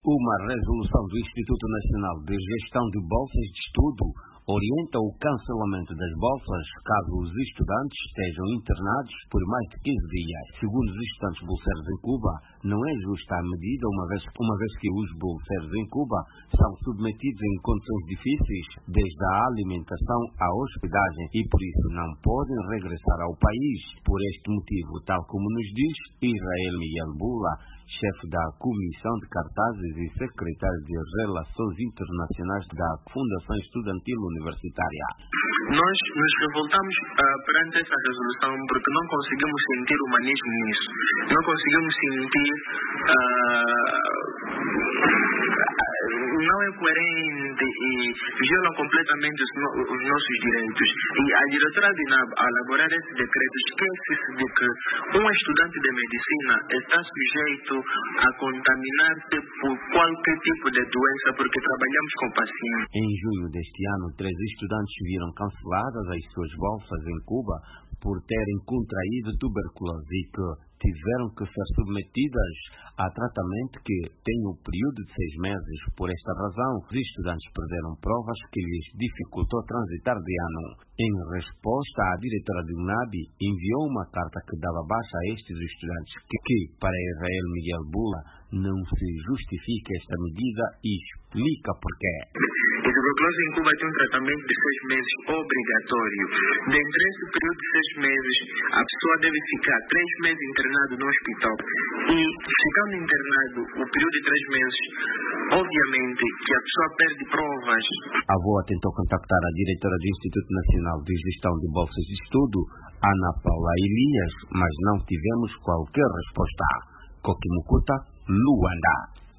Uma resolução do Instituto Nacional de Gestão de Bolsas de Estudo orienta o cancelamento das bolsas caso os estudantes estejam internados por mais de 15 dias. Segundo os estudantes bolseiros em Cuba, não é justa a medida, uma vez que os bolseiros em Cuba são submetidos em condições difíceis, desde a alimentação à hospedagem, e por isso não podem regressar ao país. Por este motivo, tal como nos diz Israel Miguel Bula, chefe da Comissão de Cartazes e secretário de Relações Internacionais da Fundação Estudantil Universitária. Nós nos revoltamos perante essa resolução porque não conseguimos sentir humanismo nisso. Não conseguimos sentir... não é coerente e violam completamente os nossos direitos. E a diretora de INAB, ao elaborar esse decreto, esquece-se de que um estudante de medicina está sujeito a contaminar-se por qualquer tipo de doença, porque trabalhamos com pacientes. Em junho deste ano, 3 estudantes viram canceladas as suas bolsas em Cuba por terem contraído tuberculose e que tiveram que ser submetidas a tratamento que tem um período de 6 meses. Por esta razão, os estudantes perderam provas que lhes dificultou transitar de ano. Em resposta, a diretora do UNAB enviou uma carta que dava baixa a estes estudantes que para Israel Miguel Bula, não se justifica esta medida e explica porquê. A tuberculose em Cuba tem um tratamento de 6 meses obrigatório. Dentro desse período de 6 meses, a pessoa deve ficar 3 meses internado no hospital. E ficando internado o período de 3 meses, obviamente que a pessoa perde provas. A VOA tentou contactar a diretora do Instituto Nacional de Gestão de Bolsas de Estudo, Ana Paula Elias, mas não tivemos qualquer resposta. Kokimukuta, Luanda.